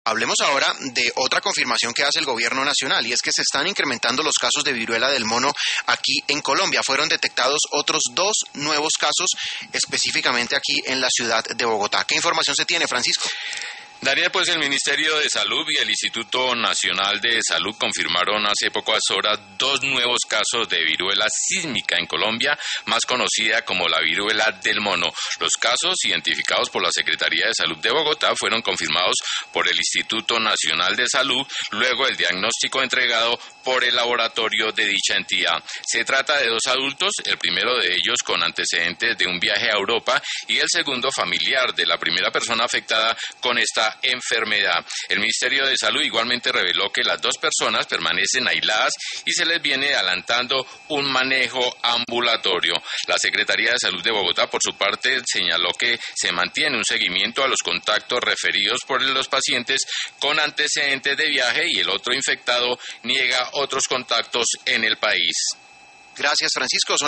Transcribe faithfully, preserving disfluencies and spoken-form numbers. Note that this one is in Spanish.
Hablemos ahora de otra confirmación que hace el gobierno nacional, y es que se están incrementando los casos de viruela del mono aquí en Colombia. Fueron detectados otros dos nuevos casos, específicamente aquí en la ciudad de Bogotá. ¿Qué información se tiene, Francisco? Daniel, pues el Ministerio de Salud y el Instituto Nacional de Salud confirmaron hace pocas horas dos nuevos casos de viruela sísmica en Colombia, más conocida como la viruela del mono. Los casos, identificados por la Secretaría de Salud de Bogotá, fueron confirmados por el Instituto Nacional de Salud, luego el diagnóstico entregado por el laboratorio de dicha entidad. Se trata de dos adultos, el primero de ellos con antecedentes de un viaje a Europa y el segundo familiar de la primera persona afectada con esta enfermedad. El Ministerio de Salud igualmente reveló que las dos personas permanecen aisladas y se les viene adelantando un manejo ambulatorio. La Secretaría de Salud de Bogotá, por su parte, señaló que se mantiene un seguimiento a los contactos referidos por los pacientes con antecedentes de viaje y el otro infectado niega otros contactos en el país. Gracias, Francisco. Son